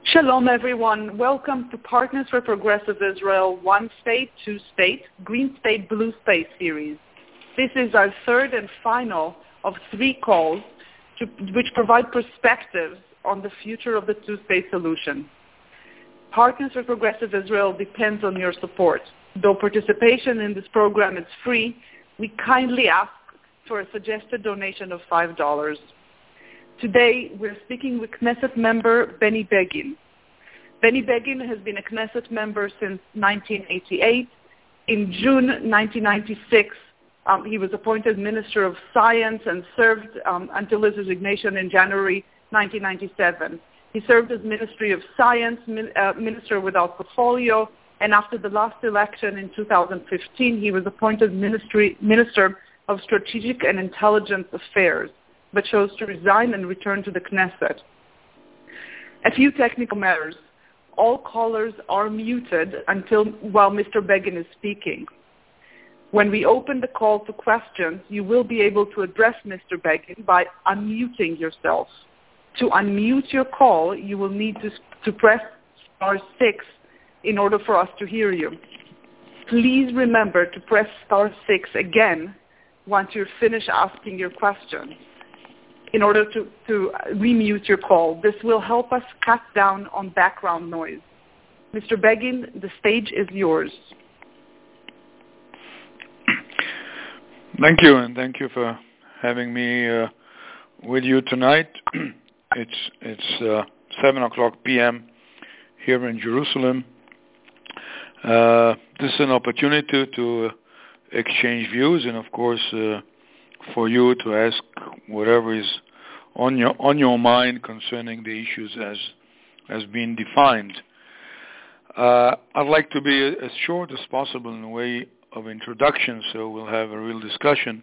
Shalom, everyone. Welcome to Partners for Progressive Israel One State, Two State, Green State, Blue State series. This is our third and final of 3 calls which provide perspectives on the future of the two-state solution. Partners for Progressive Israel depends on your support. Though participation in this program is free, we kindly ask for a suggested donation of $5. Today, we're speaking with Knesset member Benny Begin. Benny Begin has been a Knesset member since 1988. In June 1996, he was appointed Minister of Science and served until his resignation in January 1997. He served as Ministry of Science, Minister without portfolio, and after the last election in 2015, he was appointed Minister of Strategic and Intelligence Affairs, but chose to resign and return to the Knesset. A few technical matters. All callers are muted while Mr. Begin is speaking. When we open the call to questions, you will be able to address Mr. Begin by unmuting yourself. To unmute your call, you will need to press *6 in order for us to hear you. Please remember to press *6 again once you're finished asking your question in order to remute your call. This will help us cut down on background noise. Mr. Begin, the stage is yours. Thank you, and thank you for having me with you tonight. It's 7:00 p.m. here in Jerusalem. This is an opportunity to exchange views, and of course, for you to ask whatever is on your mind concerning the issues as being defined. I'd like to be as short as possible in the way of introduction, so we'll have a real discussion.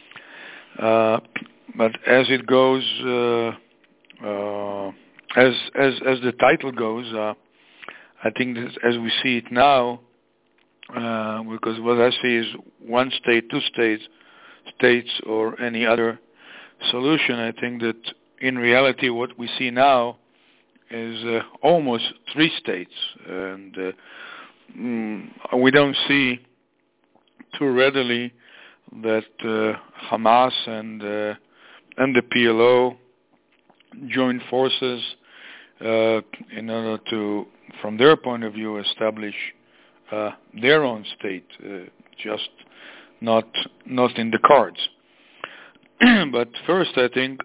But as it goes, as the title goes, I think that as we see it now, because what I see is one state, two states, or any other solution. I think that in reality what we see now is almost 3 states, and we don't see too readily that Hamas and the PLO join forces in order to, from their point of view, establish their own state, just not in the cards. But first, I think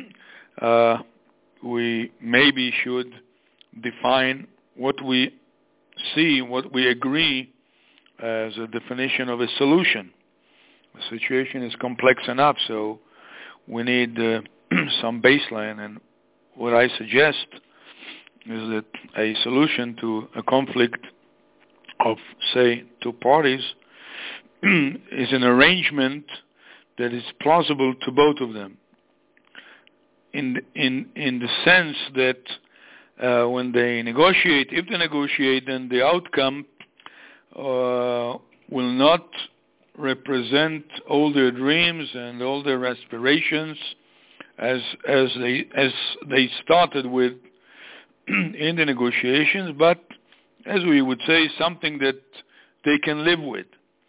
we maybe should define what we see, what we agree as a definition of a solution. The situation is complex enough, so we need some baseline. And what I suggest is that a solution to a conflict of, say, 2 parties is an arrangement that is plausible to both of them, in the sense that when they negotiate, if they negotiate, then the outcome will not represent all their dreams and all their aspirations as they started with in the negotiations, but as we would say, something that they can live with.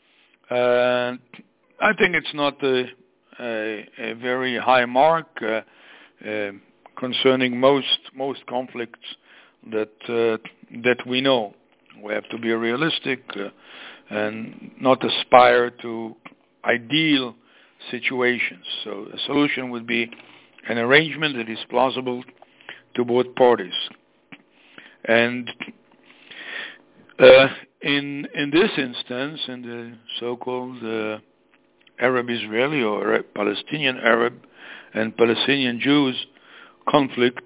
I think it's not a very high mark concerning most conflicts that we know. We have to be realistic and not aspire to ideal situations. So a solution would be an arrangement that is plausible to both parties. And in this instance, in the so-called Arab-Israeli or Palestinian Arab and Palestinian Jews conflict,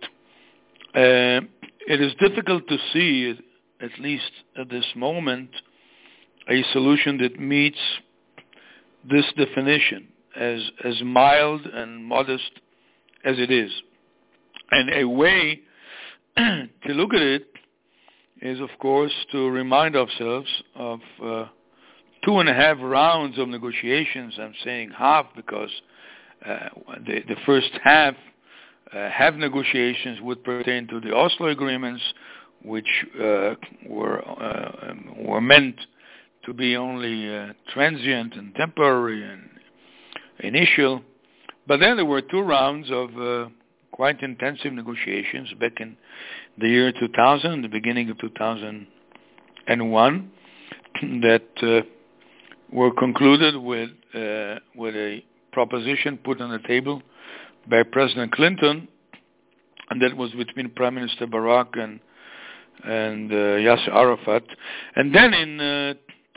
it is difficult to see, at least at this moment, a solution that meets this definition as mild and modest as it is. And a way to look at it is, of course, to remind ourselves of 2.5 rounds of negotiations. I'm saying half because the first half have negotiations would pertain to the Oslo agreements, which were meant to be only transient and temporary and initial. But then there were 2 rounds of quite intensive negotiations back in the year 2000, the beginning of 2001, that were concluded with a proposition put on the table by President Clinton, and that was between Prime Minister Barak and Yasser Arafat. And then in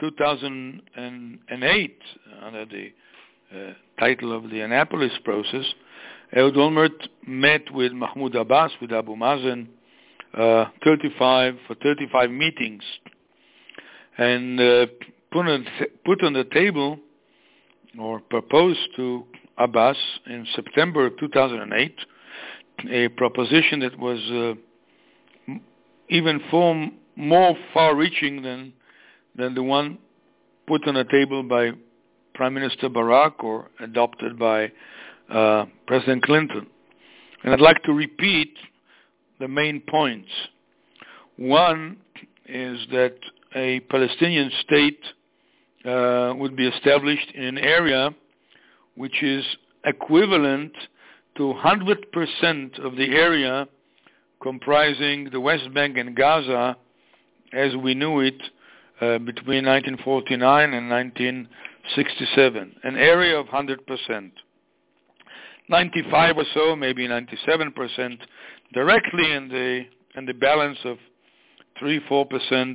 2008, under the title of the Annapolis process, Ehud Olmert met with Mahmoud Abbas, with Abu Mazen, 35 meetings, and put on the table, or proposed to Abbas in September of 2008, a proposition that was even more far-reaching than the one put on the table by Prime Minister Barak or adopted by President Clinton. And I'd like to repeat the main points. One is that a Palestinian state would be established in an area which is equivalent to 100% of the area comprising the West Bank and Gaza as we knew it between 1949 and 1967, an area of 100%. 95 or so, maybe 97% directly, and the balance of 3-4%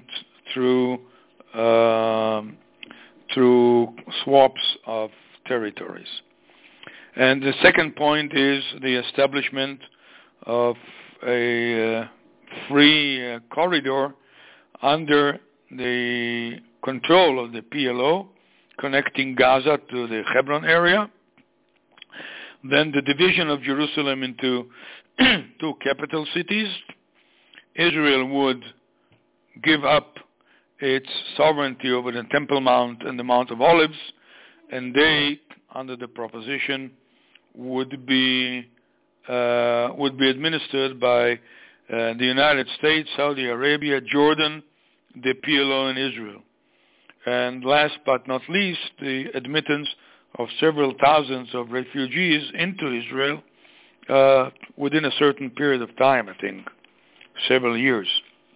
through swaps of territories. And the second point is the establishment of a free corridor under the control of the PLO, connecting Gaza to the Hebron area. Then the division of Jerusalem into 2 capital cities. Israel would give up its sovereignty over the Temple Mount and the Mount of Olives, and they, under the proposition, would be administered by the United States, Saudi Arabia, Jordan, the PLO, and Israel. And last but not least, the admittance of several thousands of refugees into Israel within a certain period of time, I think, several years.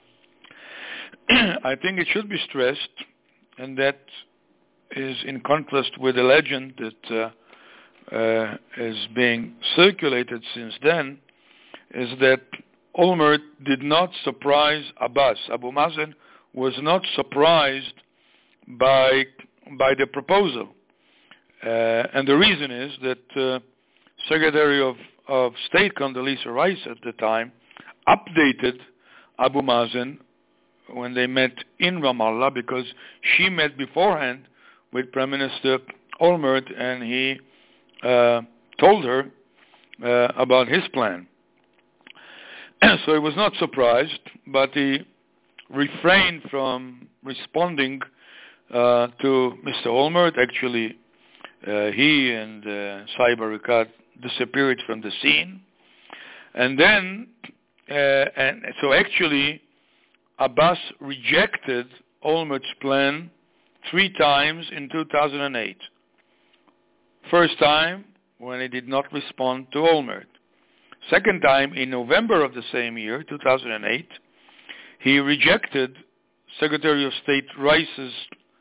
I think it should be stressed, and that is in contrast with the legend that is being circulated since then, is that Olmert did not surprise Abbas. Abu Mazen was not surprised by the proposal. And the reason is that Secretary of State Condoleezza Rice at the time updated Abu Mazen when they met in Ramallah, because she met beforehand with Prime Minister Olmert, and he told her about his plan. So he was not surprised, but he refrained from responding to Mr. Olmert. Actually, he and Saeb Erekat disappeared from the scene. And then, and so actually, Abbas rejected Olmert's plan 3 times in 2008. First time, when he did not respond to Olmert. Second time, in November of the same year, 2008, he rejected Secretary of State Rice's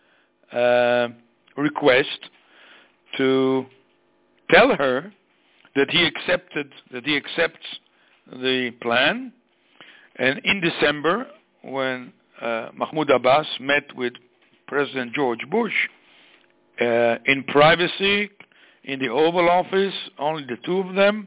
request to tell her that he accepts the plan. And in December, when Mahmoud Abbas met with President George Bush in privacy in the Oval Office, only the 2 of them,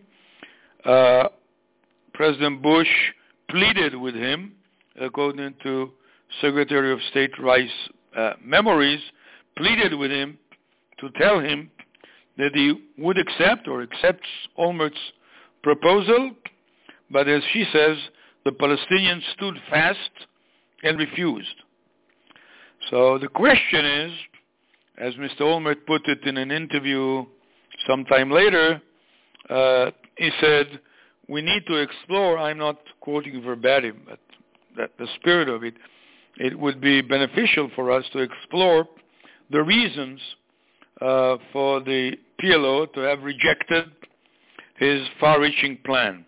President Bush pleaded with him, according to Secretary of State Rice memories, pleaded with him to tell him that he would accept or accepts Olmert's proposal, but as she says, the Palestinians stood fast and refused. So the question is, as Mr. Olmert put it in an interview sometime later, he said, we need to explore, I'm not quoting verbatim, but that the spirit of it, it would be beneficial for us to explore the reasons for the PLO to have rejected his far-reaching plan.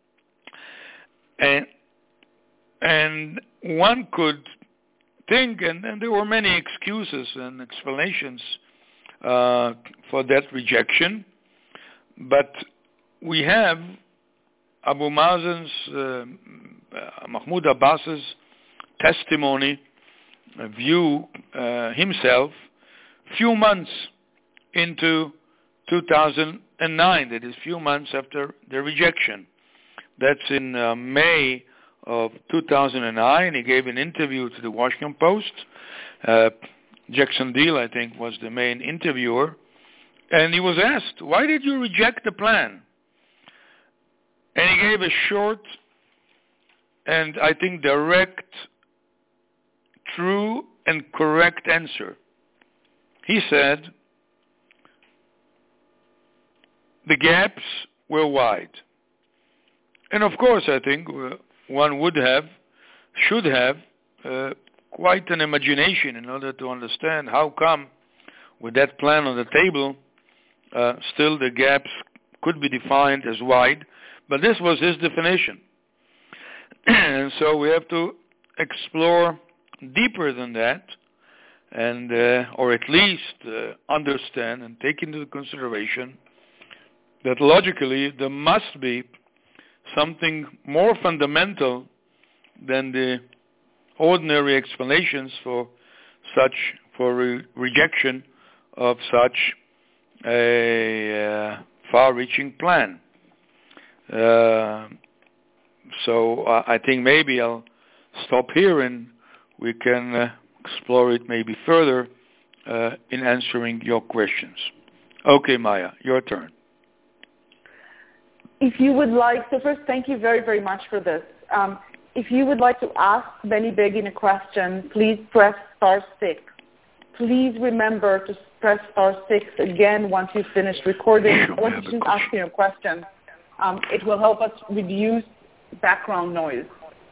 And one could think, and there were many excuses and explanations for that rejection, but we have Abu Mazen's, Mahmoud Abbas's testimony, view himself, few months into 2009, that is few months after the rejection. That's in May of 2009. He gave an interview to the Washington Post. Jackson Deal, I think, was the main interviewer. And he was asked, why did you reject the plan? And he gave a short and I think direct, true and correct answer. He said, the gaps were wide. And of course, I think one should have quite an imagination in order to understand how come, with that plan on the table, still the gaps could be defined as wide. But this was his definition. And so we have to explore deeper than that, and or at least understand and take into consideration that logically there must be something more fundamental than the ordinary explanations for rejection of such a far-reaching plan. So I think maybe I'll stop here and we can explore it maybe further in answering your questions. Okay, Maya, your turn. If you would like, so first, thank you very, very much for this. If you would like to ask Benny Begin a question, please press *6. Please remember to press *6 again once you've finished recording. Once you've asked your question, it will help us reduce background noise.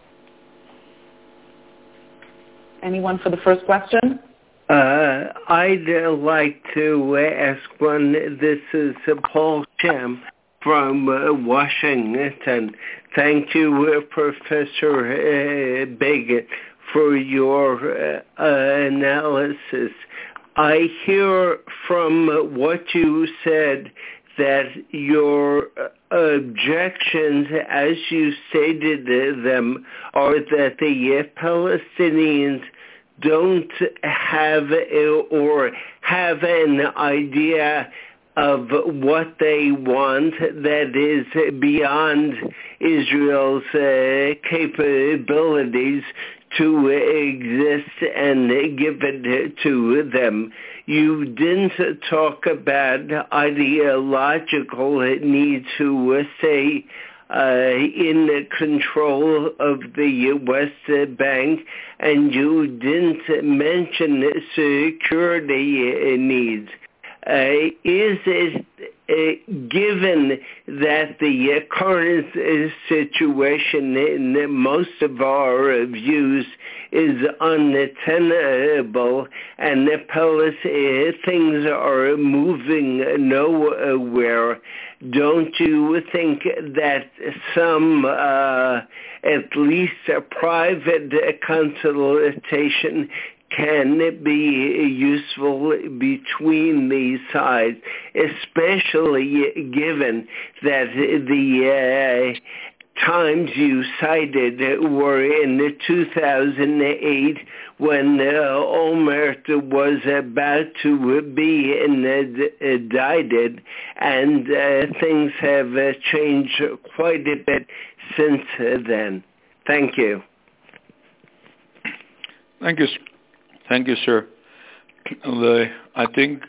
Anyone for the first question? I'd like to ask one. This is Paul Shem from Washington. Thank you, Professor Begin, for your analysis. I hear from what you said that your objections, as you stated them, are that the Palestinians don't have or have an idea of what they want that is beyond Israel's capabilities to exist and give it to them. You didn't talk about ideological need to stay in control of the West Bank, and you didn't mention security needs. Is it given that the current situation in most of our views is untenable and things are moving nowhere, don't you think that some, at least a private consultation can be useful between these sides, especially given that the times you cited were in 2008 when Olmert was about to be indicted, and things have changed quite a bit since then. Thank you. Thank you. Thank you, sir. I think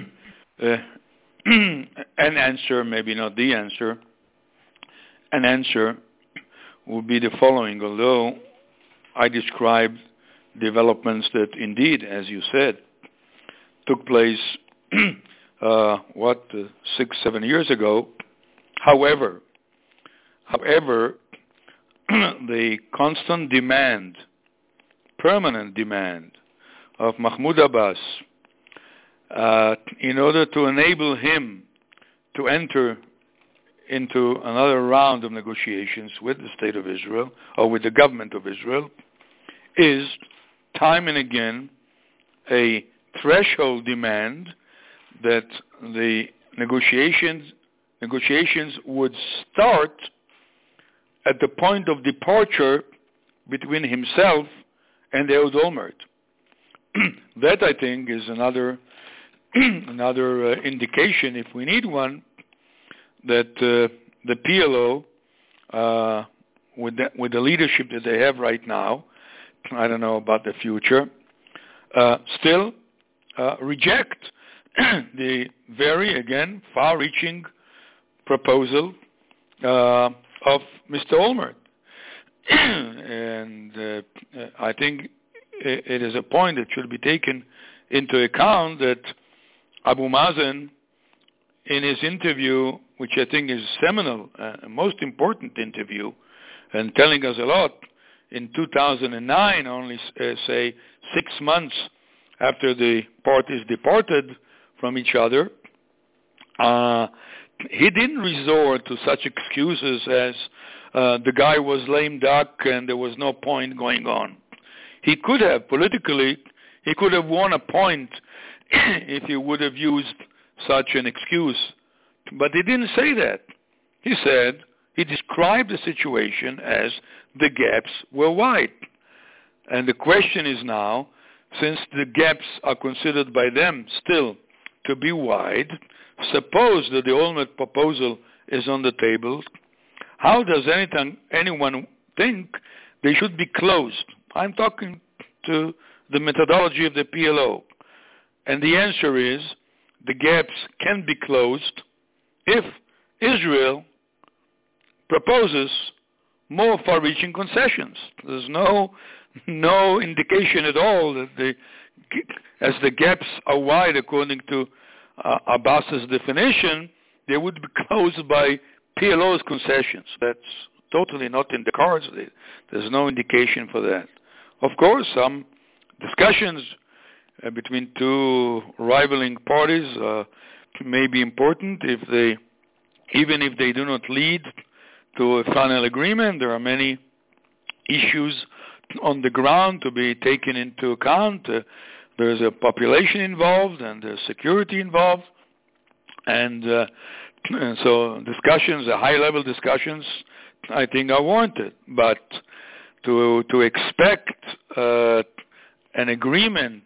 an answer, maybe not the answer, an answer would be the following. Although I described developments that indeed, as you said, took place 6-7 years ago. However, However, the constant demand, permanent demand of Mahmoud Abbas in order to enable him to enter into another round of negotiations with the State of Israel or with the government of Israel is time and again a threshold demand that the negotiations would start at the point of departure between himself and Ehud Olmert. That, I think, is another indication, if we need one, that the PLO, with the leadership that they have right now, I don't know about the future, still reject the very, again, far-reaching proposal of Mr. Olmert. And I think it is a point that should be taken into account that Abu Mazen, in his interview, which I think is seminal, most important interview, and telling us a lot, in 2009, only say 6 months after the parties departed from each other, he didn't resort to such excuses as the guy was lame duck and there was no point going on. He could have, politically, he could have won a point if he would have used such an excuse. But he didn't say that. He said, he described the situation as the gaps were wide. And the question is now, since the gaps are considered by them still to be wide, suppose that the Olmert proposal is on the table, how does anyone think they should be closed? I'm talking to the methodology of the PLO. And the answer is, the gaps can be closed if Israel proposes more far-reaching concessions. There's no indication at all that as the gaps are wide according to Abbas's definition, they would be closed by PLO's concessions. That's totally not in the cards. There's no indication for that. Of course, some discussions between two rivaling parties may be important even if they do not lead to a final agreement. There are many issues on the ground to be taken into account. There's a population involved and there's security involved. And so discussions, high-level discussions, I think are warranted. But to expect an agreement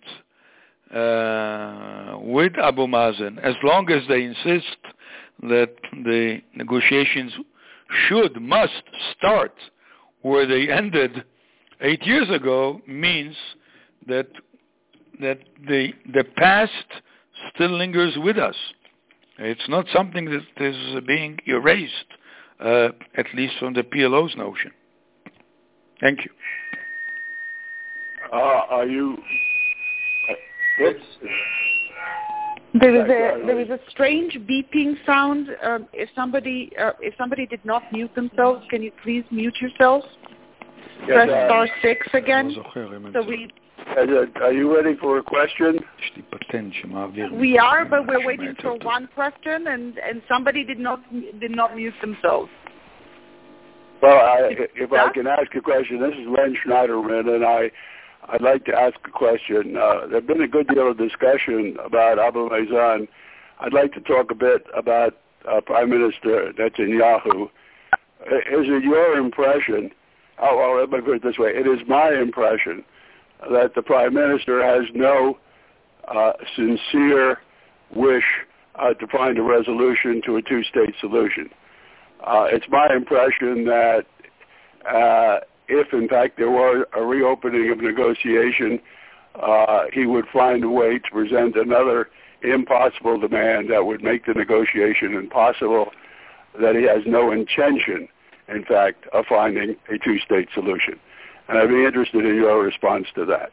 with Abu Mazen, as long as they insist that the negotiations must start where they ended 8 years ago, means that the past still lingers with us. It's not something that is being erased, at least from the PLO's notion. Thank you. Are you? There is a strange beeping sound. If somebody did not mute themselves, can you please mute yourselves? Press *6 again. Are you ready for a question? We are, but we're waiting for one question, and somebody did not mute themselves. Well, if I can ask a question, this is Len Schneiderman, and I'd like to ask a question. There's been a good deal of discussion about Abu Mazen. I'd like to talk a bit about Prime Minister Netanyahu. Is it your impression? Well, let me put it this way. It is my impression that the Prime Minister has no sincere wish to find a resolution to a two-state solution. It's my impression that if, in fact, there were a reopening of negotiation, he would find a way to present another impossible demand that would make the negotiation impossible, that he has no intention, in fact, of finding a two-state solution. And I'd be interested in your response to that.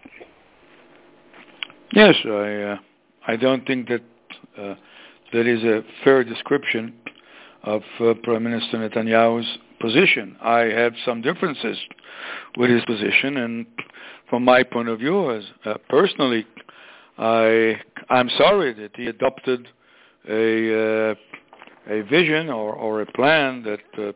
Yes, I don't think that that is a fair description of Prime Minister Netanyahu's position. I have some differences with his position, and from my point of view, as personally, I'm sorry that he adopted a vision or a plan that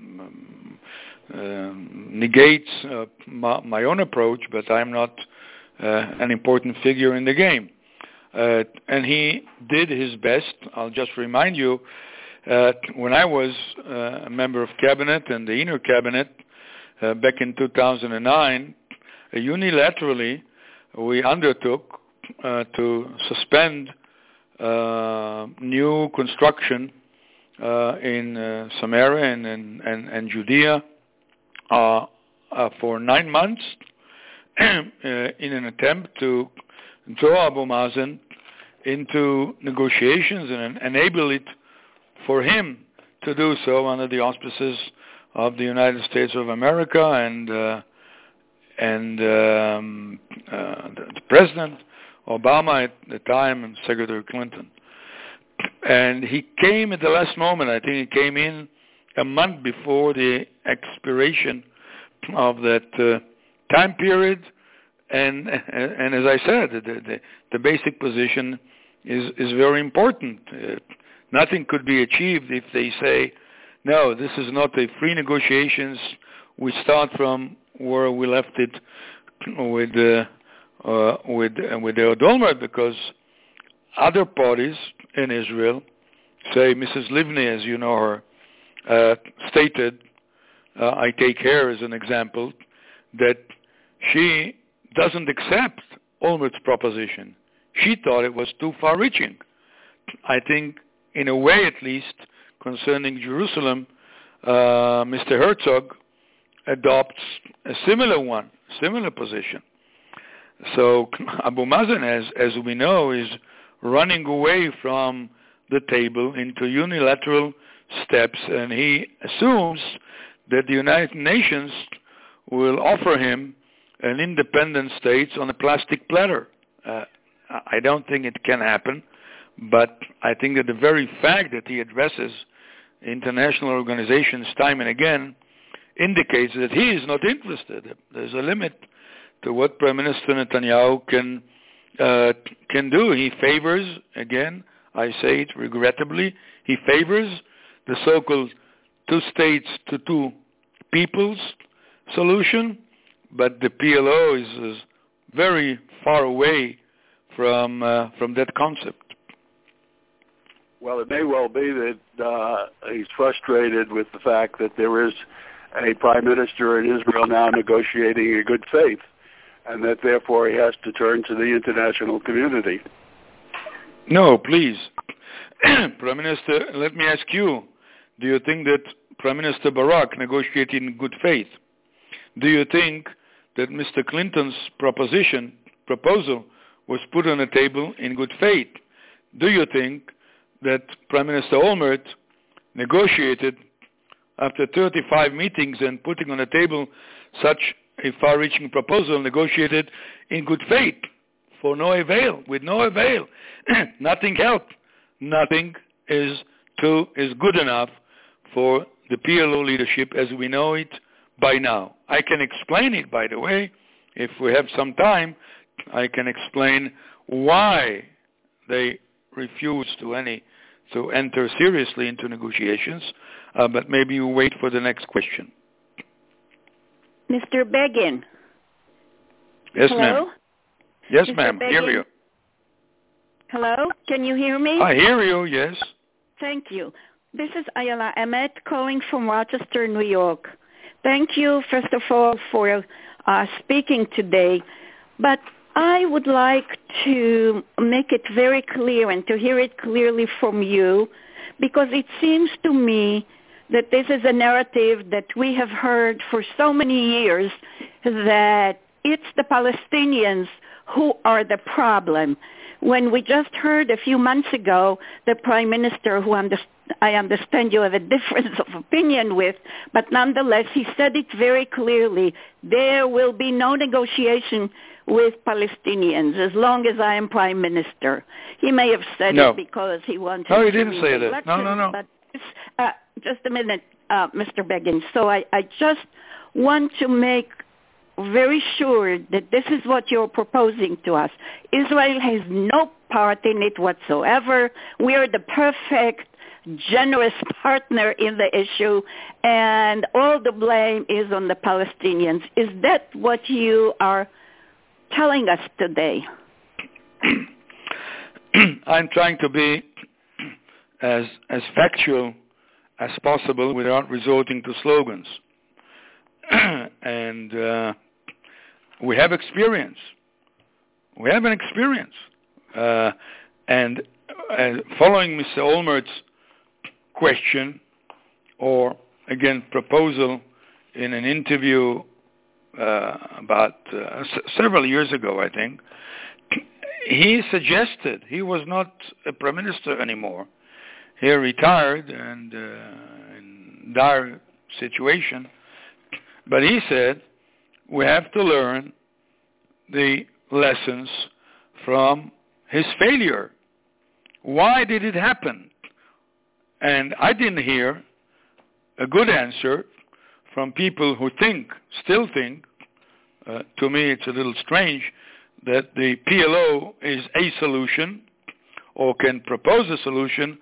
negates my own approach, but I'm not an important figure in the game. And he did his best. I'll just remind you, when I was a member of cabinet and the inner cabinet back in 2009, unilaterally we undertook to suspend new construction in Samaria and Judea for 9 months in an attempt to draw Abu Mazen into negotiations and enable it for him to do so under the auspices of the United States of America and the President Obama at the time and Secretary Clinton. And he came at the last moment. I think he came in a month before the expiration of that time period. And as I said, the basic position is very important. Nothing could be achieved if they say, no, this is not a free negotiations. We start from where we left it with Ehud Olmert, because other parties in Israel, say Mrs. Livni, as you know her, stated, I take her as an example, that she doesn't accept Olmert's proposition. She thought it was too far-reaching. I think, in a way at least, concerning Jerusalem, Mr. Herzog adopts a similar position. So Abu Mazen, as we know, is running away from the table into unilateral steps, and he assumes that the United Nations will offer him an independent state on a plastic platter. I don't think it can happen, but I think that the very fact that he addresses international organizations time and again indicates that he is not interested. There's a limit to what Prime Minister Netanyahu can do. He favors, again, I say it regrettably, he favors the so-called two states to two peoples solution, but the PLO is very far away from that concept. Well, it may well be that he's frustrated with the fact that there is a prime minister in Israel now negotiating in good faith, and that therefore he has to turn to the international community. No, please. Prime Minister, let me ask you, do you think that Prime Minister Barak negotiated in good faith? Do you think that Mr. Clinton's proposal was put on the table in good faith? Do you think that Prime Minister Olmert negotiated after 35 meetings and putting on the table such a far-reaching proposal, negotiated in good faith, for no avail, with no avail? Nothing helped. Nothing is good enough for the PLO leadership as we know it by now. I can explain it, by the way. If we have some time, I can explain why they refuse to enter seriously into negotiations, but maybe you wait for the next question. Mr. Begin. Yes, Hello? ma'am. Yes, Mr. ma'am. Begin? Hear you. Hello? Can you hear me? I hear you, yes. Thank you. This is Ayala Emet calling from Rochester, New York. Thank you, first of all, for speaking today. But I would like to make it very clear and to hear it clearly from you, because it seems to me that this is a narrative that we have heard for so many years, that it's the Palestinians who are the problem. When we just heard a few months ago the Prime Minister, who I understand you have a difference of opinion with, but nonetheless he said it very clearly, there will be no negotiation with Palestinians as long as I am Prime Minister. He may have said it because he wanted to... No, he didn't say that. No. But just a minute. Mr. Begin. So I just want to make very sure that this is what you're proposing to us. Israel has no part in it whatsoever. We are the perfect, generous partner in the issue, and all the blame is on the Palestinians. Is that what you are telling us today? I'm trying to be as factual as possible without resorting to slogans. And we have experience. We have an experience. And following Mr. Olmert's question, or again proposal in an interview about several years ago, I think, he suggested, he was not a prime minister anymore. He retired and in dire situation. But he said, we have to learn the lessons from his failure. Why did it happen? And I didn't hear a good answer from people who still think, to me it's a little strange, that the PLO is a solution or can propose a solution.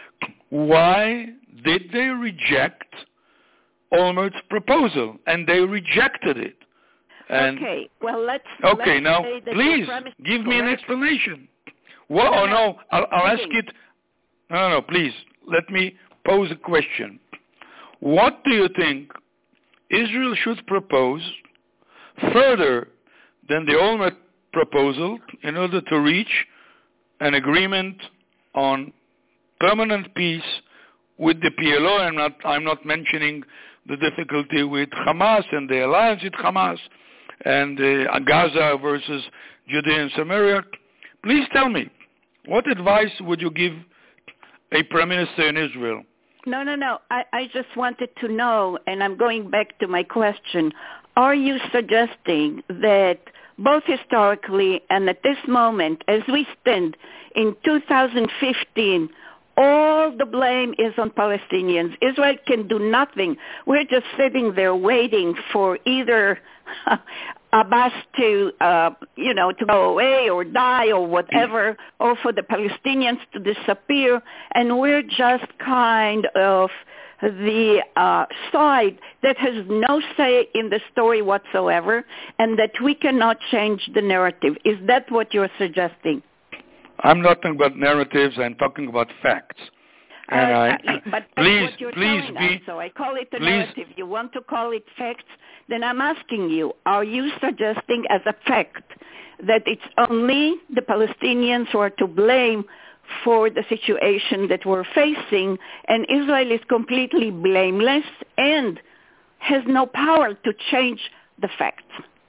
Why did they reject Olmert's proposal? And they rejected it. And okay, well, let's now, say that please, give me an explanation. Well, I'll ask it. No, please, let me pose a question. What do you think Israel should propose further than the Olmert proposal in order to reach an agreement on permanent peace with the PLO? I'm not mentioning the difficulty with Hamas and the alliance with Hamas and Gaza versus Judea and Samaria. Please tell me, what advice would you give a prime minister in Israel? No. I just wanted to know, and I'm going back to my question. Are you suggesting that both historically and at this moment, as we stand in 2015, all the blame is on Palestinians? Israel can do nothing. We're just sitting there waiting for either Abbas to go away or die or whatever, or for the Palestinians to disappear, and we're just kind of the side that has no say in the story whatsoever, and that we cannot change the narrative. Is that what you're suggesting? I'm not talking about narratives. I'm talking about facts. And but that's what you're telling us, so I call it a narrative. You want to call it facts? Then I'm asking you, are you suggesting as a fact that it's only the Palestinians who are to blame for the situation that we're facing, and Israel is completely blameless and has no power to change the facts?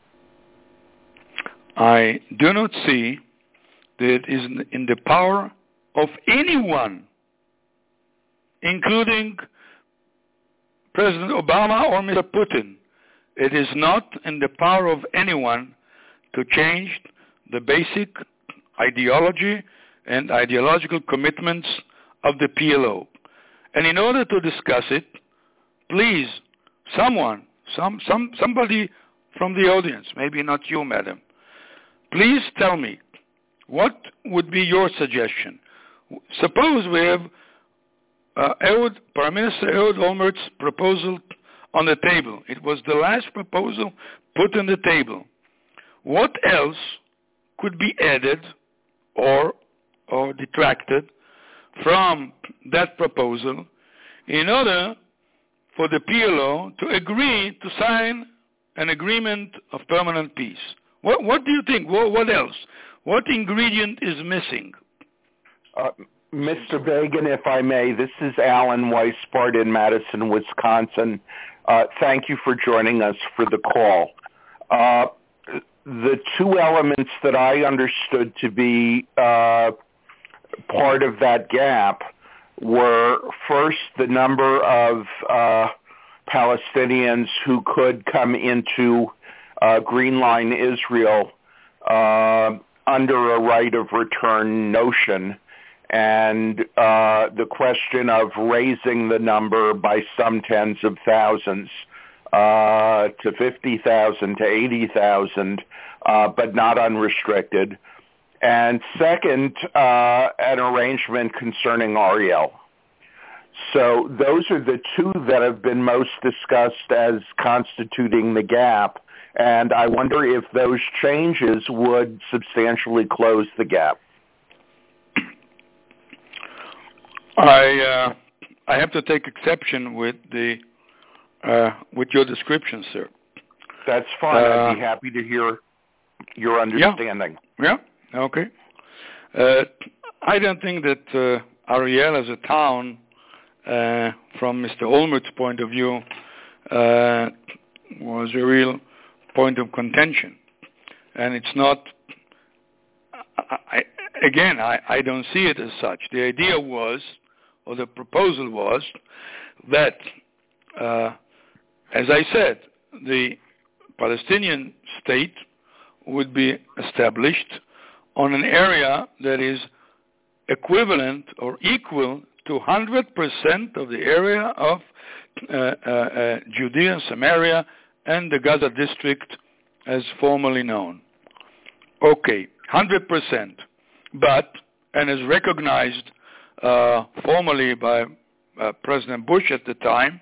I do not see that it is in the power of anyone, including President Obama or Mr. Putin. It is not in the power of anyone to change the basic ideology and ideological commitments of the PLO. And in order to discuss it, please, somebody from the audience, maybe not you, madam, please tell me, what would be your suggestion? Suppose we have Prime Minister Ehud Olmert's proposal on the table. It was the last proposal put on the table. What else could be added or detracted from that proposal in order for the PLO to agree to sign an agreement of permanent peace? What do you think? What else? What ingredient is missing? Mr. Begin, if I may, this is Alan Weisbart in Madison, Wisconsin. Thank you for joining us for the call. The two elements that I understood to be part of that gap were, first, the number of Palestinians who could come into Green Line Israel under a right of return notion, and the question of raising the number by some tens of thousands to 50,000 to 80,000, but not unrestricted. And second, an arrangement concerning Ariel. So those are the two that have been most discussed as constituting the gap. And I wonder if those changes would substantially close the gap. I have to take exception with your description, sir. That's fine. I'd be happy to hear your understanding. Yeah. Okay. I don't think that Ariel as a town, from Mr. Olmert's point of view, was a real point of contention. And it's not, I don't see it as such. The idea was, or the proposal was, that, as I said, the Palestinian state would be established on an area that is equivalent or equal to 100% of the area of Judea, Samaria, and the Gaza district as formerly known. Okay, 100%. But, and as recognized formally by President Bush at the time,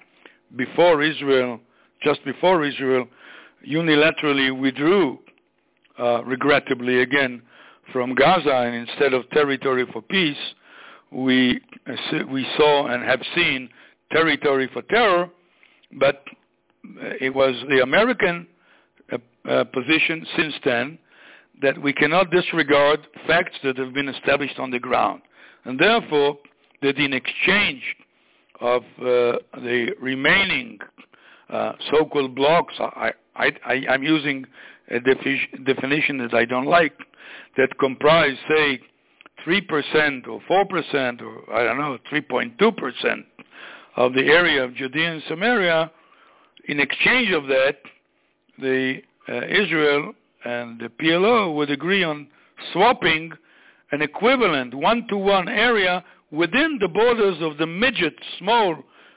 just before Israel unilaterally withdrew, regrettably again, from Gaza, and instead of territory for peace, we saw and have seen territory for terror, but it was the American position since then that we cannot disregard facts that have been established on the ground. And therefore, that in exchange of the remaining so-called blocks, I'm using a definition that I don't like, that comprise, say, 3% or 4% or, 3.2% of the area of Judea and Samaria. In exchange of that, Israel and the PLO would agree on swapping an equivalent one-to-one area within the borders of the midget, small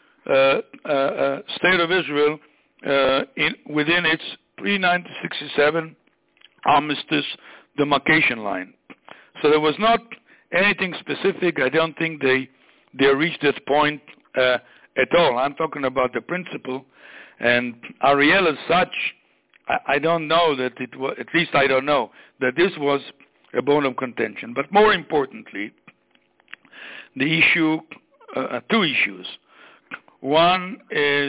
state of Israel within its pre-1967 armistice demarcation line. So there was not anything specific. I don't think they reached this point at all. I'm talking about the principle. And Ariel as such, I don't know that it was, at least I don't know, that this was a bone of contention. But more importantly, the issue, two issues. One is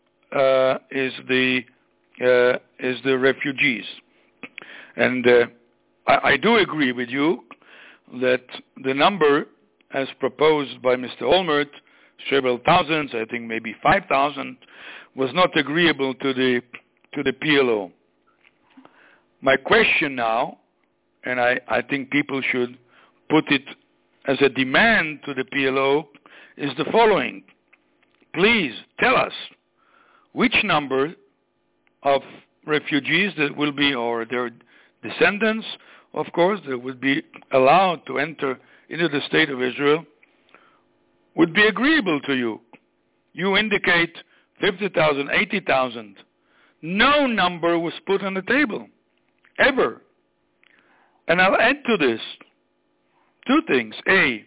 the refugees. And I do agree with you that the number as proposed by Mr. Olmert, several thousands, I think maybe 5,000, was not agreeable to the PLO. My question now, and I think people should put it as a demand to the PLO, is the following. Please tell us which number of refugees that will be, or their descendants, of course, that would be allowed to enter into the state of Israel, would be agreeable to you. You indicate 50,000, 80,000. No number was put on the table, ever. And I'll add to this two things. A,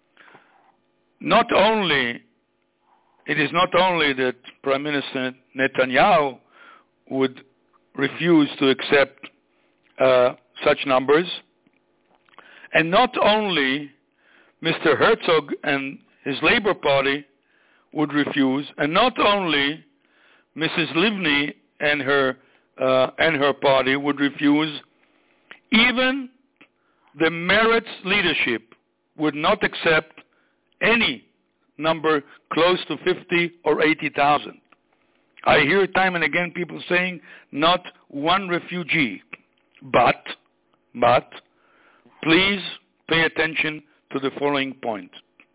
it is not only that Prime Minister Netanyahu would refuse to accept such numbers, and not only Mr. Herzog and his Labour Party would refuse, and not only Mrs. Livni and her party would refuse, even the Meretz leadership would not accept any number close to 50 or 80,000. I hear time and again people saying not one refugee, but please pay attention to the following point.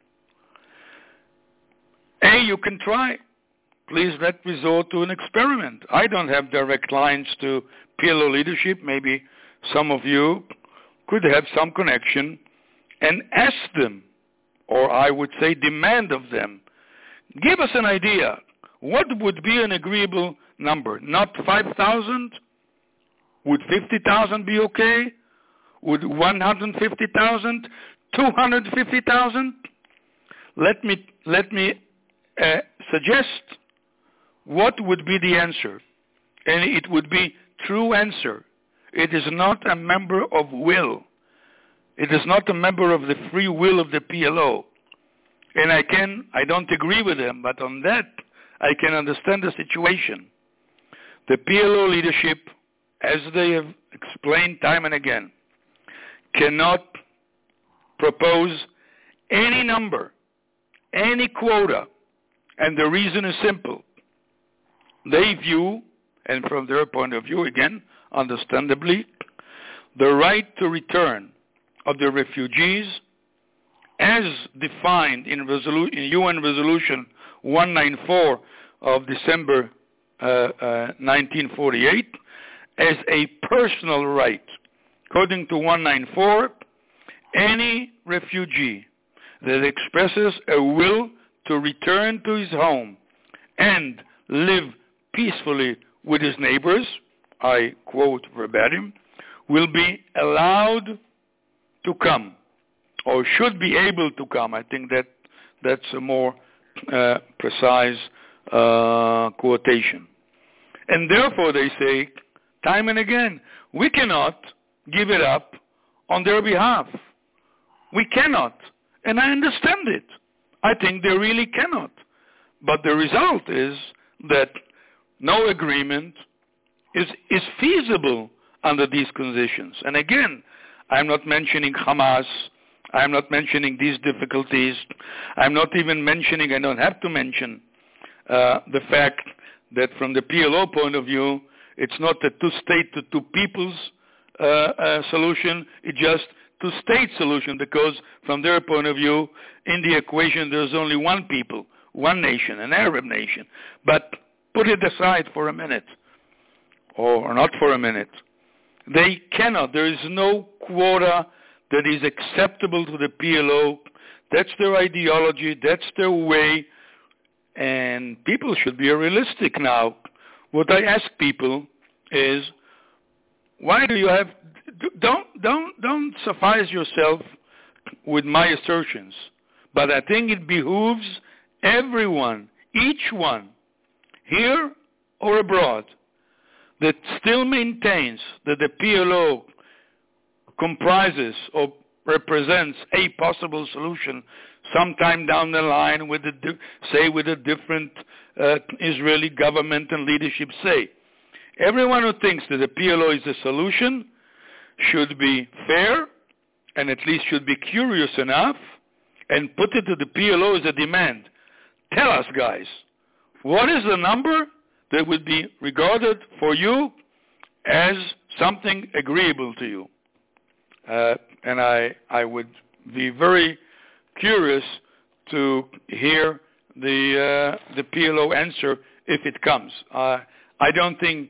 A, you can try. Please let's resort to an experiment. I don't have direct lines to PLO leadership. Maybe some of you could have some connection and ask them or I would say demand of them, give us an idea. What would be an agreeable number? Not 5,000? Would 50,000 be okay? Would 150,000? 250,000? Let me suggest what would be the answer. And it would be true answer. It is not a member of will. It is not a member of the free will of the PLO. And I don't agree with them, but on that, I can understand the situation. The PLO leadership, as they have explained time and again, cannot propose any number, any quota, and the reason is simple. They view, and from their point of view, again, understandably, the right to return of the refugees as defined in UN Resolution 194 of December 1948 as a personal right. According to 194, any refugee that expresses a will to return to his home and live peacefully with his neighbors, I quote verbatim, will be allowed to come, or should be able to come. I think that's a more precise quotation. And therefore, they say, time and again, we cannot give it up on their behalf. We cannot. And I understand it. I think they really cannot. But the result is that no agreement is feasible under these conditions. And again, I'm not mentioning Hamas. I'm not mentioning these difficulties. I'm not even mentioning, I don't have to mention, the fact that from the PLO point of view, it's not a two-state to two-peoples solution, it's just two-state solution, because from their point of view, in the equation, there's only one people, one nation, an Arab nation. But put it aside for a minute, or not for a minute. They cannot. There is no quota that is acceptable to the PLO. That's their ideology. That's their way. And people should be realistic now. What I ask people is, why do you have... Don't suffice yourself with my assertions. But I think it behooves everyone, each one, here or abroad, that still maintains that the PLO comprises or represents a possible solution sometime down the line with a different Israeli government and leadership say. Everyone who thinks that the PLO is a solution should be fair and at least should be curious enough and put it to the PLO as a demand. Tell us, guys, what is the number that would be regarded for you as something agreeable to you? And I would be very curious to hear the PLO answer if it comes. I don't think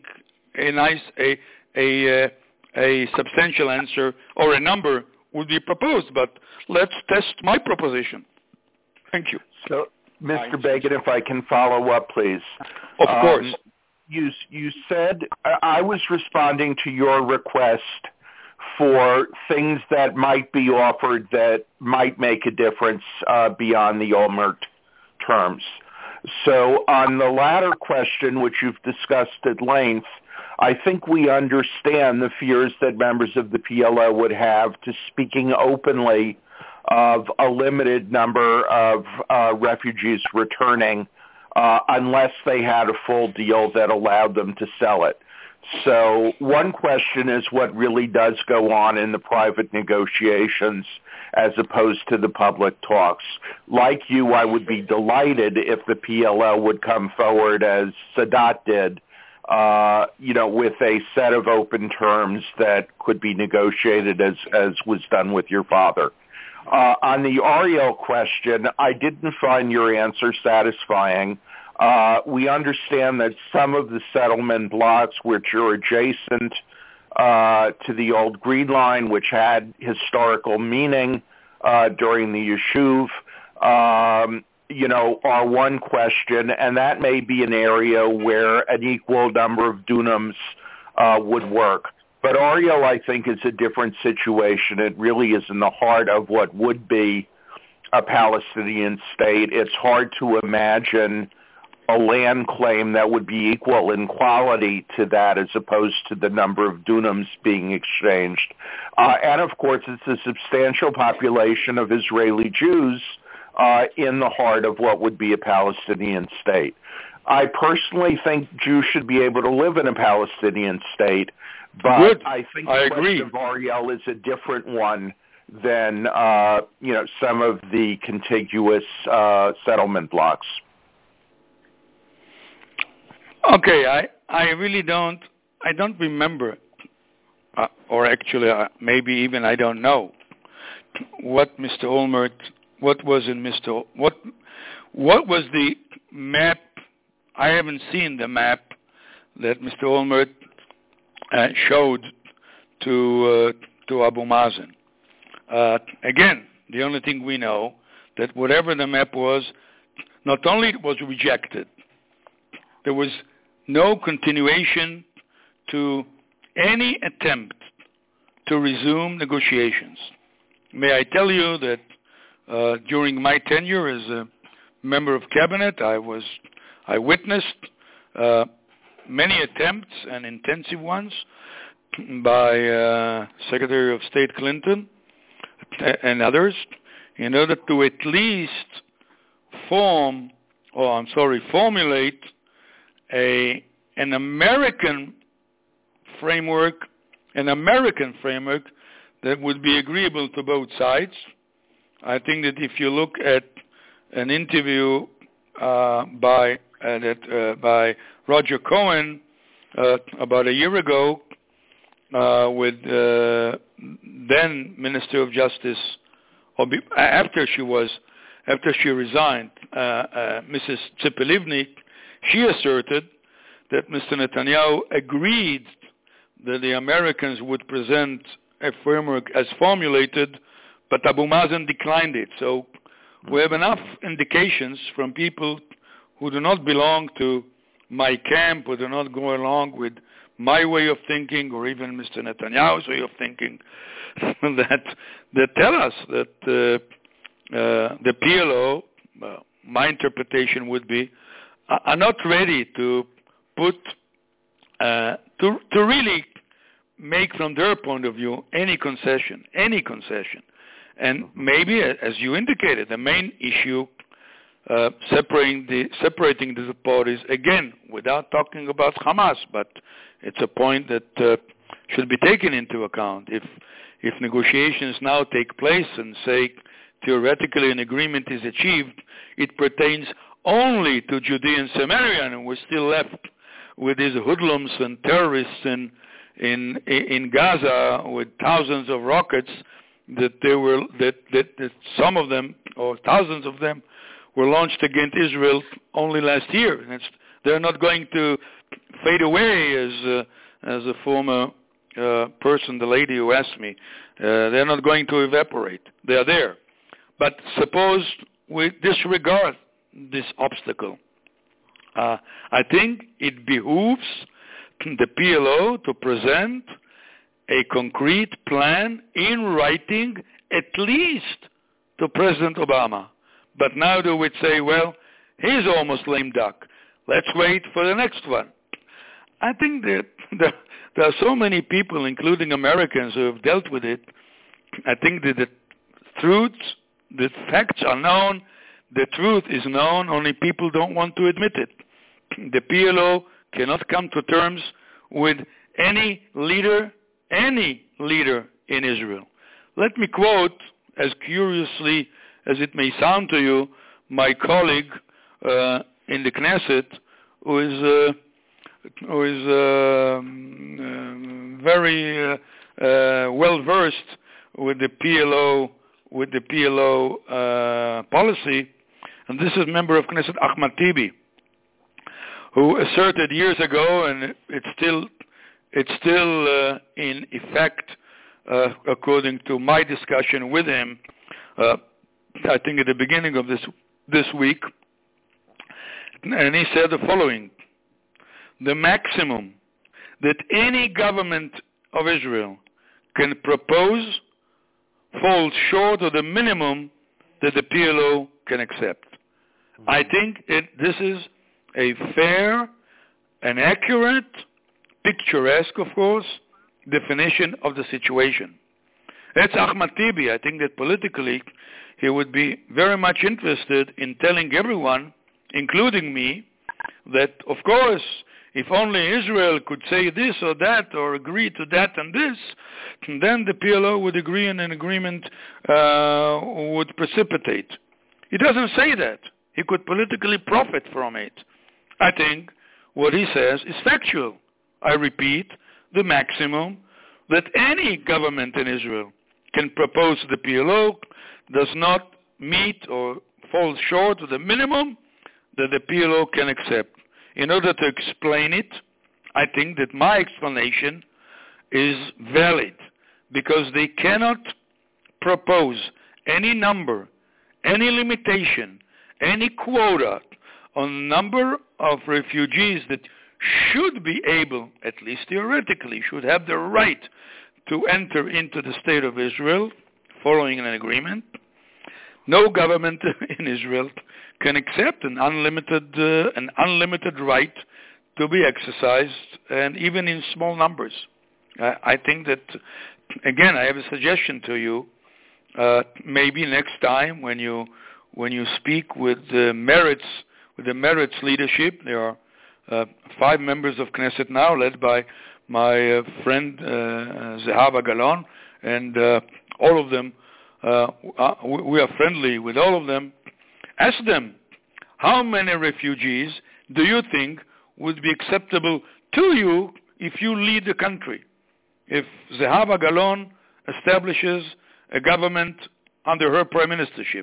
a substantial answer or a number would be proposed, but let's test my proposition. Thank you. So, Mr. Begin, if I can follow up, please. Of course. You said, I was responding to your request for things that might be offered that might make a difference beyond the Olmert terms. So on the latter question, which you've discussed at length, I think we understand the fears that members of the PLO would have to speaking openly of a limited number of refugees returning unless they had a full deal that allowed them to sell it. So one question is what really does go on in the private negotiations as opposed to the public talks. Like you, I would be delighted if the PLO would come forward as Sadat did, with a set of open terms that could be negotiated as was done with your father. On the Ariel question, I didn't find your answer satisfying. We understand that some of the settlement blocks which are adjacent to the old Green Line, which had historical meaning, during the Yishuv, are one question, and that may be an area where an equal number of dunams would work. But Ariel, I think, is a different situation. It really is in the heart of what would be a Palestinian state. It's hard to imagine a land claim that would be equal in quality to that as opposed to the number of dunams being exchanged. And, of course, it's a substantial population of Israeli Jews in the heart of what would be a Palestinian state. I personally think Jews should be able to live in a Palestinian state, but Good. I think I the agree. question of Ariel is a different one than some of the contiguous settlement blocks. Okay, I really don't remember, or actually maybe even I don't know what Mr. Olmert, what was the map. I haven't seen the map that Mr. Olmert showed to Abu Mazen. Again, the only thing we know that whatever the map was, not only it was rejected, there was no continuation to any attempt to resume negotiations. May I tell you that during my tenure as a member of cabinet, I witnessed many attempts and intensive ones by Secretary of State Clinton and others in order to at least formulate an American framework that would be agreeable to both sides. I think that if you look at an interview by Roger Cohen about a year ago with then Minister of Justice, after she resigned, Mrs. Tzipi Livni, she asserted that Mr. Netanyahu agreed that the Americans would present a framework as formulated, but Abu Mazen declined it. So we have enough indications from people who do not belong to my camp, who do not go along with my way of thinking, or even Mr. Netanyahu's way of thinking, that tell us that the PLO, my interpretation would be, are not ready to put to really make from their point of view any concession. And maybe, as you indicated, the main issue separating the parties, again, without talking about Hamas, but it's a point that should be taken into account. If negotiations now take place and say theoretically an agreement is achieved, it pertains only to Judea and Samaria, and we're still left with these hoodlums and terrorists in Gaza with thousands of rockets that some of them, or thousands of them, were launched against Israel only last year. They're not going to fade away, as a former person, the lady who asked me. They're not going to evaporate. They are there. But suppose we disregard this obstacle. I think it behooves the PLO to present a concrete plan in writing, at least to President Obama. But now they would say, well, he's almost lame duck. Let's wait for the next one. I think that there are so many people, including Americans, who have dealt with it. I think that the truths, the facts are known, the truth is known, only people don't want to admit it. The PLO cannot come to terms with any leader in Israel. Let me quote, as curiously as it may sound to you, my colleague in the Knesset, who is very well versed with the PLO policy, and this is member of Knesset Ahmad Tibi, who asserted years ago, and it's still in effect, according to my discussion with him, I think at the beginning of this week, and he said the following: the maximum that any government of Israel can propose falls short of the minimum that the PLO can accept. I think this is a fair and accurate, picturesque, of course, definition of the situation. That's Ahmad Tibi. I think that politically he would be very much interested in telling everyone, including me, that, of course, if only Israel could say this or that or agree to that and this, then the PLO would agree and an agreement would precipitate. He doesn't say that. He could politically profit from it. I think what he says is factual. I repeat, the maximum that any government in Israel can propose to the PLO does not meet or falls short of the minimum that the PLO can accept. In order to explain it, I think that my explanation is valid because they cannot propose any number, any limitation, any quota on number of refugees that should be able, at least theoretically, should have the right to enter into the state of Israel following an agreement. No government in Israel can accept an unlimited right to be exercised, and even in small numbers. I think that, again, I have a suggestion to you. Maybe next time when you speak with the Meretz leadership, there are 5 members of Knesset now, led by my friend Zehava Galon, and all of them. We are friendly with all of them. Ask them, how many refugees do you think would be acceptable to you if you lead the country? If Zehava Galon establishes a government under her prime ministership.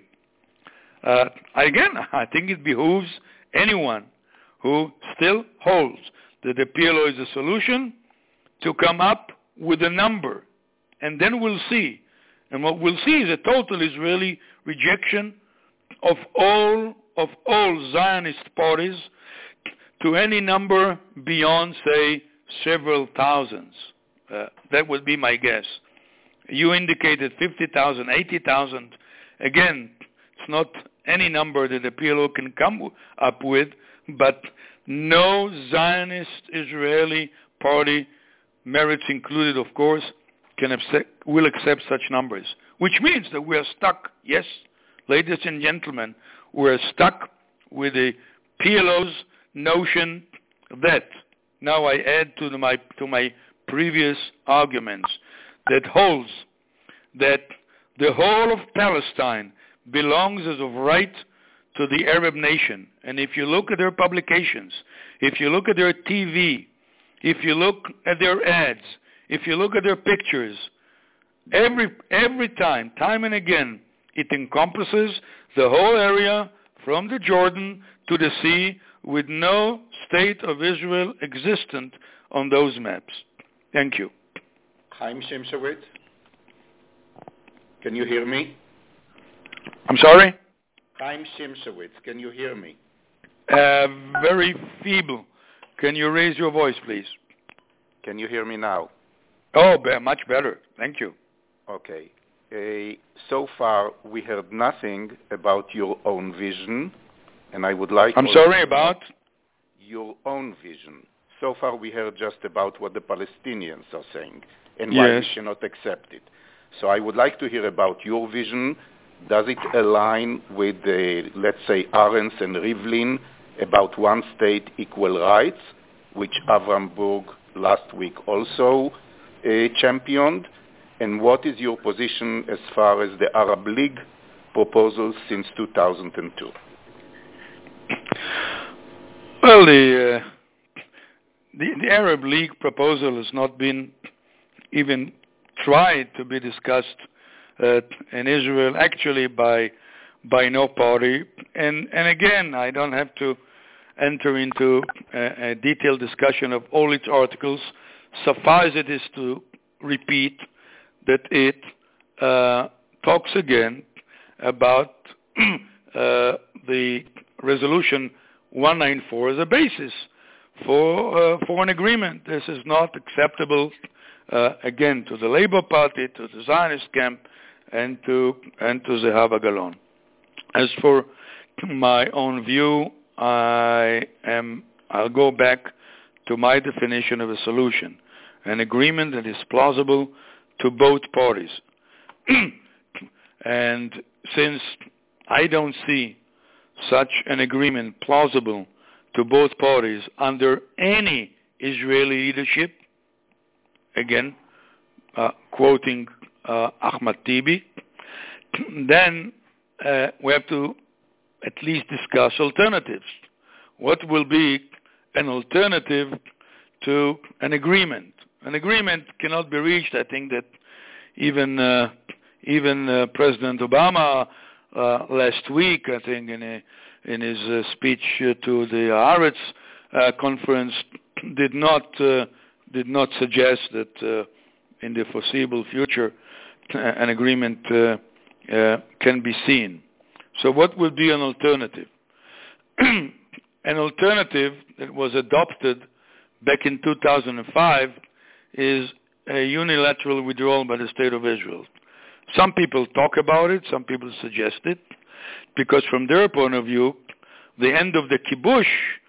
Again, I think it behooves anyone who still holds that the PLO is a solution to come up with a number. And then we'll see. And what we'll see is a total Israeli rejection of all Zionist parties to any number beyond, say, several thousands. That would be my guess. You indicated 50,000, 80,000. Again, it's not any number that the PLO can come up with, but no Zionist Israeli party, Meretz included, of course, will accept such numbers, which means that we are stuck. Yes, ladies and gentlemen, we're stuck with the PLO's notion that, now I add to my previous arguments, that holds that the whole of Palestine belongs as of right to the Arab nation. And if you look at their publications, if you look at their TV, if you look at their ads, if you look at their pictures, every time and again, it encompasses the whole area from the Jordan to the sea with no state of Israel existent on those maps. Thank you. Chaim Shimshowitz, can you hear me? I'm sorry? Chaim Shimshowitz, can you hear me? Very feeble. Can you raise your voice, please? Can you hear me now? Oh, much better. Thank you. Okay. So far, we heard nothing about your own vision, and I would like... I'm sorry, about? Your own vision. So far, we heard just about what the Palestinians are saying and why we cannot accept it. So I would like to hear about your vision. Does it align with, let's say, Arens and Rivlin about one state, equal rights, which Avram Burg last week also championed? And what is your position as far as the Arab League proposals since 2002? Well, the Arab League proposal has not been even tried to be discussed in Israel, actually by no party. And again, I don't have to enter into a detailed discussion of all its articles. Suffice it is to repeat that it talks again about the resolution 194 as a basis for an agreement. This is not acceptable, again, to the Labour Party, to the Zionist camp, and to Zehava Galon. As for my own view, I'll go back to my definition of a solution, an agreement that is plausible to both parties. And since I don't see such an agreement plausible to both parties under any Israeli leadership, again, quoting Ahmad Tibi, then we have to at least discuss alternatives. What will be an alternative to an agreement? An agreement cannot be reached. I think that even President Obama last week, I think in his speech to the Haaretz conference, did not suggest that in the foreseeable future an agreement can be seen. So what would be an alternative? An alternative that was adopted back in 2005 is a unilateral withdrawal by the State of Israel. Some people talk about it, some people suggest it, because from their point of view, the end of the kibush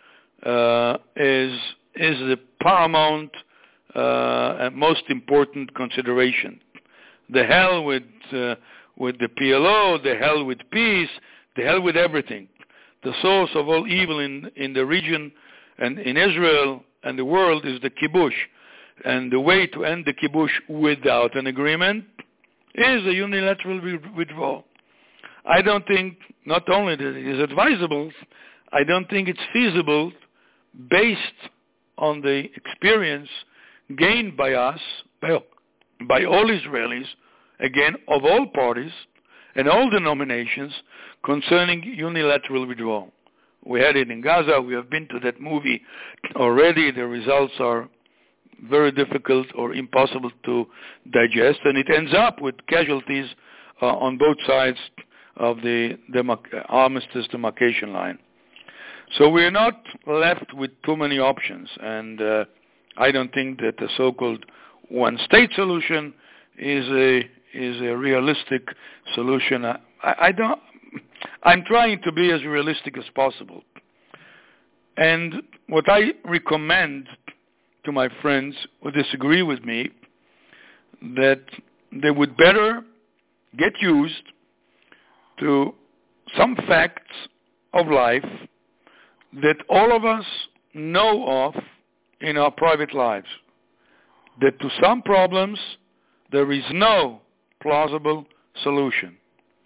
is the paramount and most important consideration. The hell with the PLO, the hell with peace, the hell with everything. The source of all evil in the region and in Israel and the world is the kibush. And the way to end the kibush without an agreement is a unilateral withdrawal. I don't think, not only that it is advisable, I don't think it's feasible based on the experience gained by us, by all Israelis, again, of all parties and all denominations concerning unilateral withdrawal. We had it in Gaza. We have been to that movie already. The results are very difficult or impossible to digest, and it ends up with casualties on both sides of the armistice demarcation line. So we're not left with too many options, and I don't think that the so-called one-state solution is a realistic solution. I'm trying to be as realistic as possible. And what I recommend to my friends who disagree with me, that they would better get used to some facts of life that all of us know of in our private lives, that to some problems there is no plausible solution.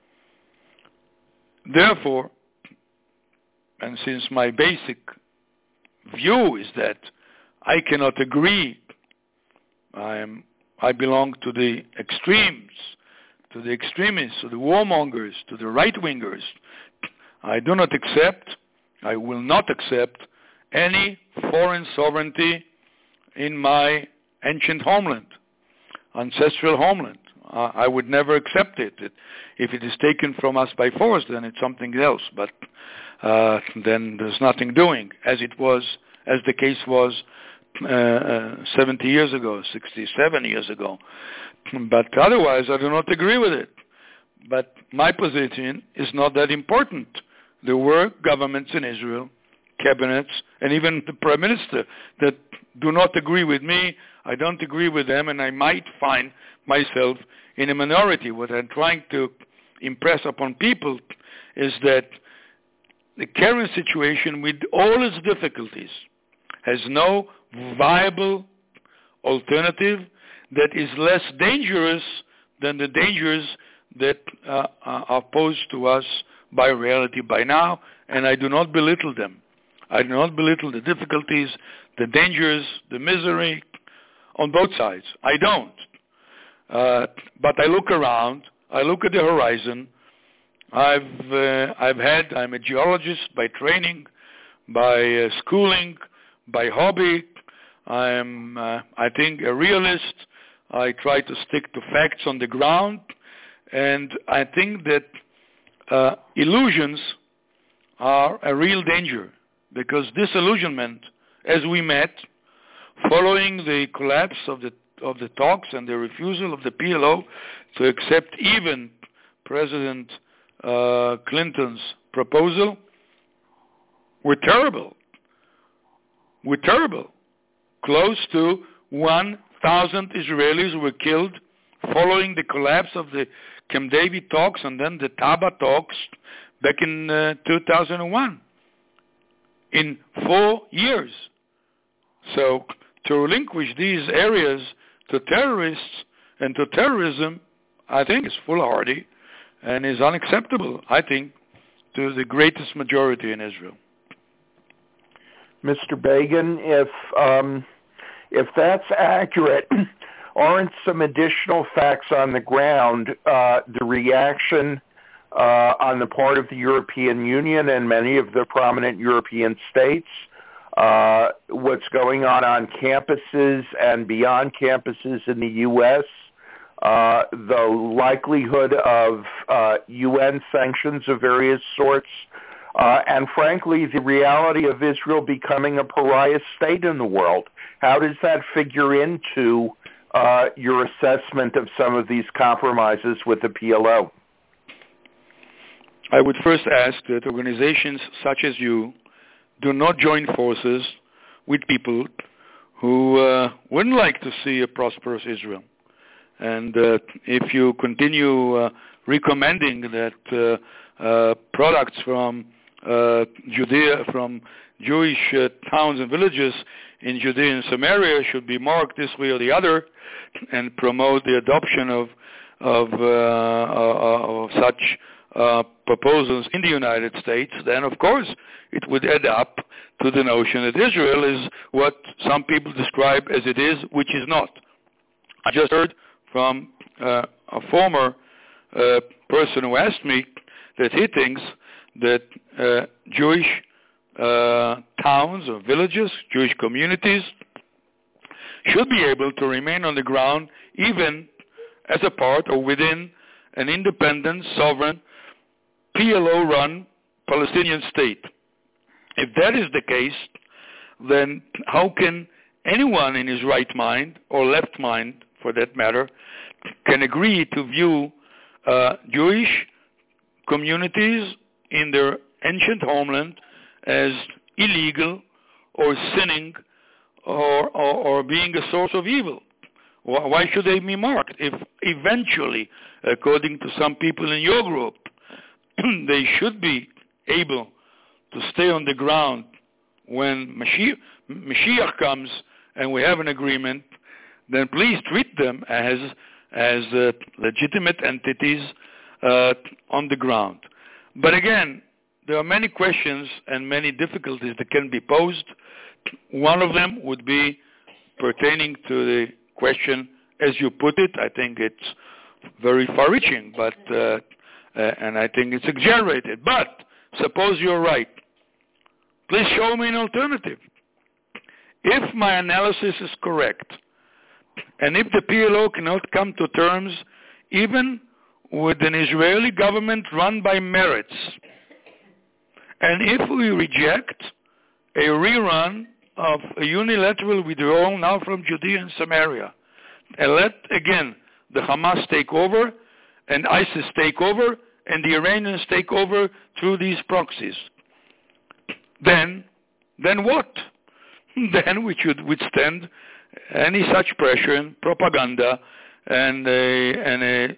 Therefore, and since my basic view is that I cannot agree, I belong to the extremes, to the extremists, to the warmongers, to the right-wingers. I do not accept, I will not accept any foreign sovereignty in my ancient homeland, ancestral homeland. I would never accept it. If it is taken from us by force, then it's something else. But then there's nothing doing, as the case was 70 years ago, 67 years ago. But otherwise, I do not agree with it. But my position is not that important. There were governments in Israel, cabinets, and even the prime minister that do not agree with me. I don't agree with them, and I might find myself in a minority. What I'm trying to impress upon people is that the current situation, with all its difficulties, has no viable alternative that is less dangerous than the dangers that are posed to us by reality by now, and I do not belittle them. I do not belittle the difficulties, the dangers, the misery on both sides. I don't. But I look around, I look at the horizon. I'm a geologist by training, by schooling, by hobby. I'm, I think, a realist. I try to stick to facts on the ground. And I think that illusions are a real danger, because disillusionment, as we met, following the collapse of the talks and the refusal of the PLO to accept even President Clinton's proposal, were terrible. Close to 1,000 Israelis were killed following the collapse of the Camp David talks and then the Taba talks back in 2001. In 4 years. So to relinquish these areas to terrorists and to terrorism, I think is foolhardy and is unacceptable, I think, to the greatest majority in Israel. Mr. Begin, if that's accurate, aren't some additional facts on the ground the reaction on the part of the European Union and many of the prominent European states, what's going on campuses and beyond campuses in the U.S., the likelihood of UN sanctions of various sorts, and frankly, the reality of Israel becoming a pariah state in the world. How does that figure into your assessment of some of these compromises with the PLO? I would first ask that organizations such as you do not join forces with people who wouldn't like to see a prosperous Israel. And if you continue recommending that products from Judea, from Jewish towns and villages in Judea and Samaria should be marked this way or the other, and promote the adoption of such proposals in the United States, then of course it would add up to the notion that Israel is what some people describe as it is, which is not. I just heard from a former person who asked me that he thinks that Jewish towns or villages, Jewish communities, should be able to remain on the ground even as a part or within an independent, sovereign, PLO-run Palestinian state. If that is the case, then how can anyone in his right mind, or left mind for that matter, can agree to view Jewish communities in their ancient homeland as illegal or sinning or being a source of evil? Why should they be marked if eventually, according to some people in your group, they should be able to stay on the ground when Mashiach comes and we have an agreement? Then please treat them as legitimate entities on the ground. But again, there are many questions and many difficulties that can be posed. One of them would be pertaining to the question, as you put it. I think it's very far-reaching, but and I think it's exaggerated. But suppose you're right. Please show me an alternative. If my analysis is correct, and if the PLO cannot come to terms even with an Israeli government run by merits, and if we reject a rerun of a unilateral withdrawal now from Judea and Samaria, and let, again, the Hamas take over, and ISIS take over, and the Iranians take over through these proxies, then what? Then we should withstand any such pressure and propaganda and a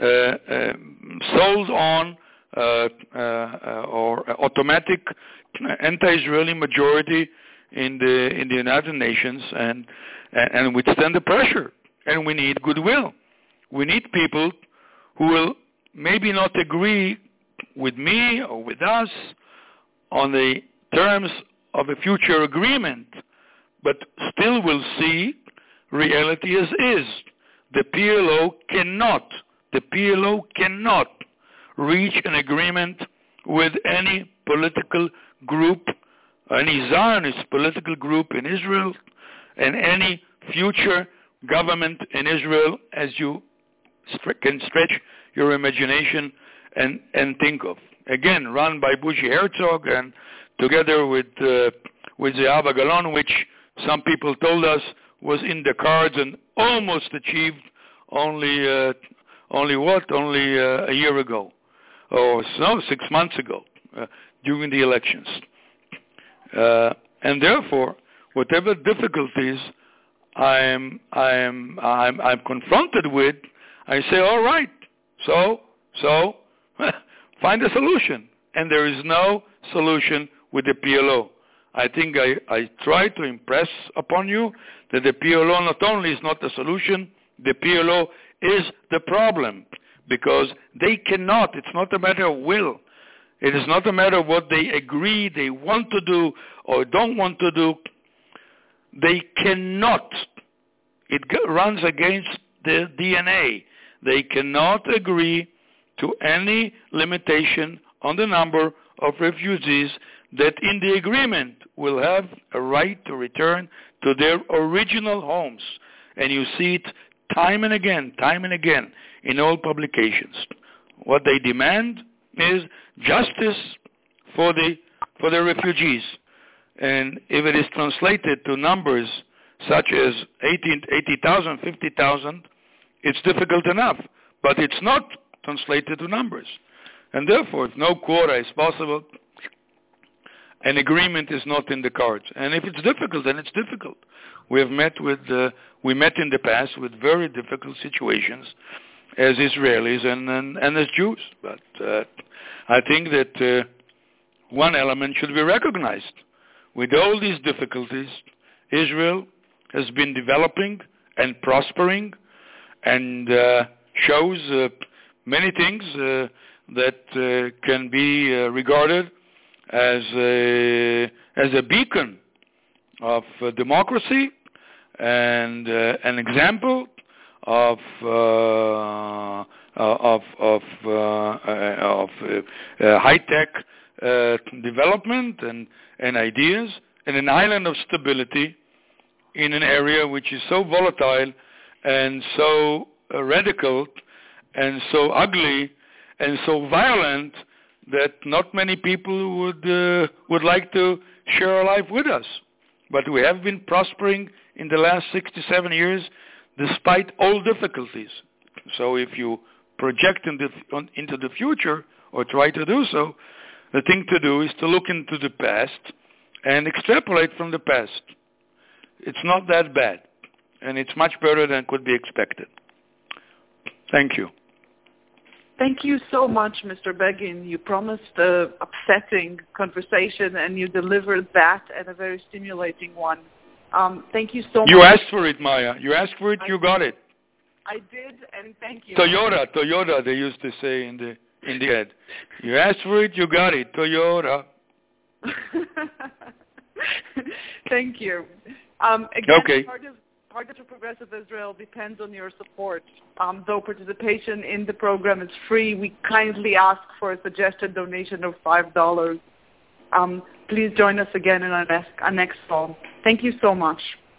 sold-on or automatic anti-Israeli majority in the United Nations, and withstand the pressure. And we need goodwill. We need people who will maybe not agree with me or with us on the terms of a future agreement, but still will see reality as is. The PLO cannot reach an agreement with any political group, any Zionist political group in Israel, and any future government in Israel, as you can stretch your imagination and think of. Again, run by Bougie Herzog and together with Zehava Galon, which some people told us was in the cards and almost achieved only a year ago, or so 6 months ago, during the elections. And therefore, whatever difficulties I'm confronted with, I say, all right, so find a solution. And there is no solution with the PLO. I think I try to impress upon you that the PLO not only is not the solution, the PLO is the problem, because they cannot. It's not a matter of will. It is not a matter of what they agree they want to do or don't want to do. They cannot. It runs against their DNA. They cannot agree to any limitation on the number of refugees that in the agreement will have a right to return to their original homes. And you see it time and again in all publications. What they demand is justice for the refugees. And if it is translated to numbers such as 80,000, 50,000, it's difficult enough. But it's not translated to numbers. And therefore, if no quota is possible, an agreement is not in the cards. And if it's difficult, then it's difficult. We met in the past with very difficult situations as Israelis and as Jews. But I think that one element should be recognized. With all these difficulties, Israel has been developing and prospering and shows many things that can be regarded as a beacon of democracy and an example of high-tech development and ideas, and an island of stability in an area which is so volatile and so radical and so ugly and so violent that not many people would like to share a life with us. But we have been prospering in the last 67 years despite all difficulties. So if you project into the future, or try to do so, the thing to do is to look into the past and extrapolate from the past. It's not that bad, and it's much better than could be expected. Thank you. Thank you so much, Mr. Begin. You promised an upsetting conversation, and you delivered that, and a very stimulating one. Thank you so much. You asked for it, Maya. You asked for it, you got it. I did, and thank you. Toyota, they used to say in the ad. You asked for it, you got it. Toyota. Thank you. Again, okay. Part of Progressive Israel depends on your support. Though participation in the program is free, we kindly ask for a suggested donation of $5. Please join us again in our next call. Thank you so much.